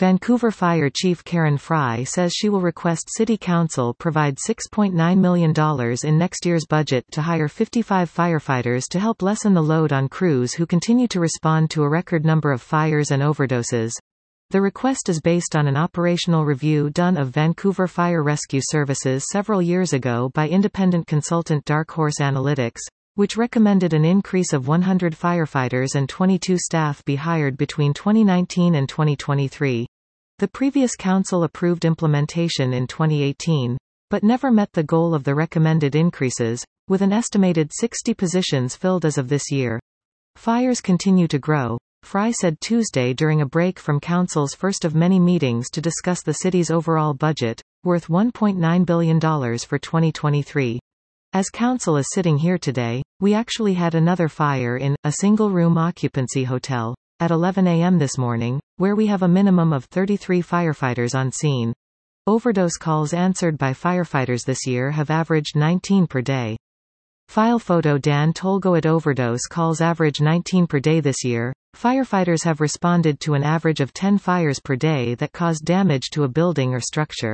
Vancouver Fire Chief Karen Fry says she will request City Council provide $6.9 million in next year's budget to hire 55 firefighters to help lessen the load on crews who continue to respond to a record number of fires and overdoses. The request is based on an operational review done of Vancouver Fire Rescue Services several years ago by independent consultant Dark Horse Analytics, which recommended an increase of 100 firefighters and 22 staff be hired between 2019 and 2023. The previous council approved implementation in 2018, but never met the goal of the recommended increases, with an estimated 60 positions filled as of this year. Fires continue to grow, Fry said Tuesday during a break from council's first of many meetings to discuss the city's overall budget, worth $1.9 billion for 2023. As council is sitting here today, we actually had another fire in a single-room occupancy hotel at 11 a.m. this morning, where we have a minimum of 33 firefighters on scene. Overdose calls answered by firefighters this year have averaged 19 per day. File photo Dan Tolgoat overdose calls average 19 per day this year. Firefighters have responded to an average of 10 fires per day that caused damage to a building or structure.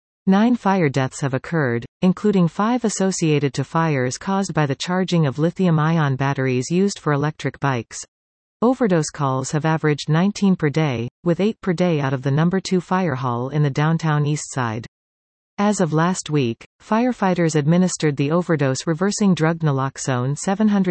9 fire deaths have occurred, including 5 associated to fires caused by the charging of lithium-ion batteries used for electric bikes. Overdose calls have averaged 19 per day, with 8 per day out of the No. 2 fire hall in the downtown east side. As of last week, firefighters administered the overdose-reversing drug naloxone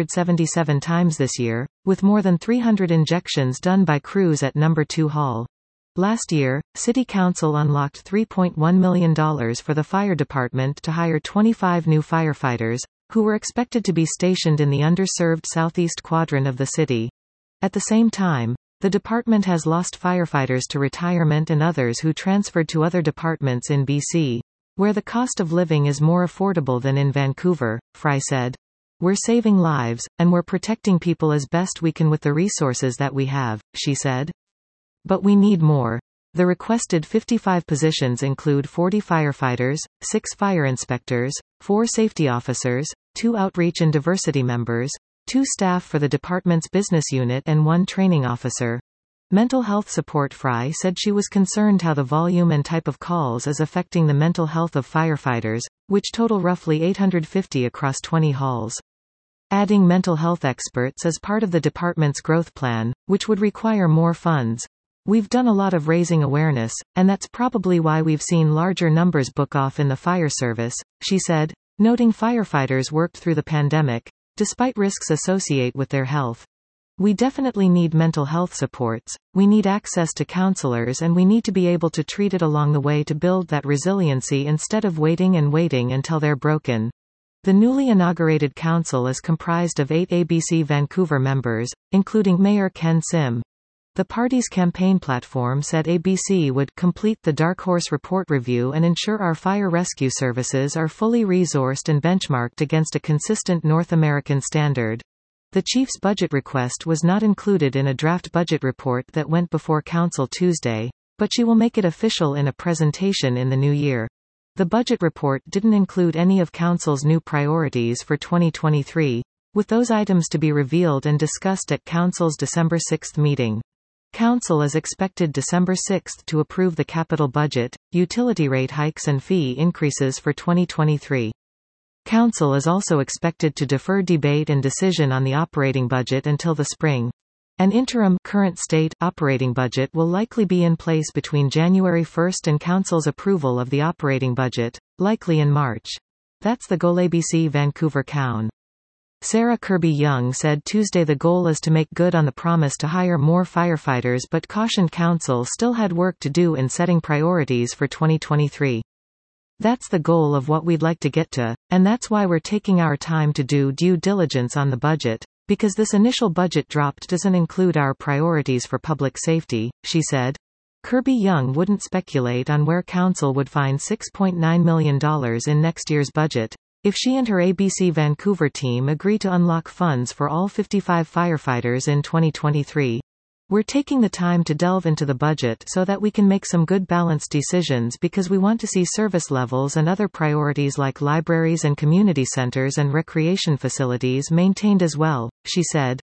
777 times this year, with more than 300 injections done by crews at No. 2 hall. Last year, City Council unlocked $3.1 million for the fire department to hire 25 new firefighters, who were expected to be stationed in the underserved southeast quadrant of the city. At the same time, the department has lost firefighters to retirement and others who transferred to other departments in BC, where the cost of living is more affordable than in Vancouver, Fry said. We're saving lives, and we're protecting people as best we can with the resources that we have, she said. But we need more. The requested 55 positions include 40 firefighters, 6 fire inspectors, 4 safety officers, 2 outreach and diversity members, 2 staff for the department's business unit and 1 training officer. Mental health support. Fry said she was concerned how the volume and type of calls is affecting the mental health of firefighters, which total roughly 850 across 20 halls. Adding mental health experts is part of the department's growth plan, which would require more funds. We've done a lot of raising awareness, and that's probably why we've seen larger numbers book off in the fire service, she said, noting firefighters worked through the pandemic, despite risks associated with their health. We definitely need mental health supports, we need access to counselors, and we need to be able to treat it along the way to build that resiliency instead of waiting until they're broken. The newly inaugurated council is comprised of 8 ABC Vancouver members, including Mayor Ken Sim. The party's campaign platform said ABC would complete the Dark Horse report review and ensure our fire rescue services are fully resourced and benchmarked against a consistent North American standard. The chief's budget request was not included in a draft budget report that went before council Tuesday, but she will make it official in a presentation in the new year. The budget report didn't include any of council's new priorities for 2023, with those items to be revealed and discussed at council's December 6 meeting. Council is expected December 6 to approve the capital budget, utility rate hikes and fee increases for 2023. Council is also expected to defer debate and decision on the operating budget until the spring. An interim current state operating budget will likely be in place between January 1 and Council's approval of the operating budget, likely in March. That's the goal. ABC Vancouver Coun. Sarah Kirby-Young said Tuesday the goal is to make good on the promise to hire more firefighters, but cautioned council still had work to do in setting priorities for 2023. That's the goal of what we'd like to get to, and that's why we're taking our time to do due diligence on the budget, because this initial budget draft doesn't include our priorities for public safety, she said. Kirby-Young wouldn't speculate on where council would find $6.9 million in next year's budget, if she and her ABC Vancouver team agree to unlock funds for all 55 firefighters in 2023. We're taking the time to delve into the budget so that we can make some good balanced decisions, because we want to see service levels and other priorities like libraries and community centers and recreation facilities maintained as well, she said.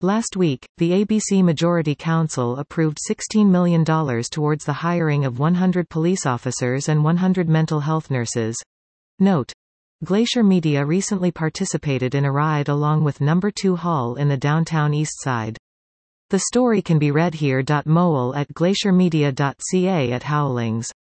Last week, the ABC Majority Council approved $16 million towards the hiring of 100 police officers and 100 mental health nurses. Note: Glacier Media recently participated in a ride along with No. 2 Hall in the downtown East Side. The story can be read here. Mowell at glaciermedia.ca at Howlings.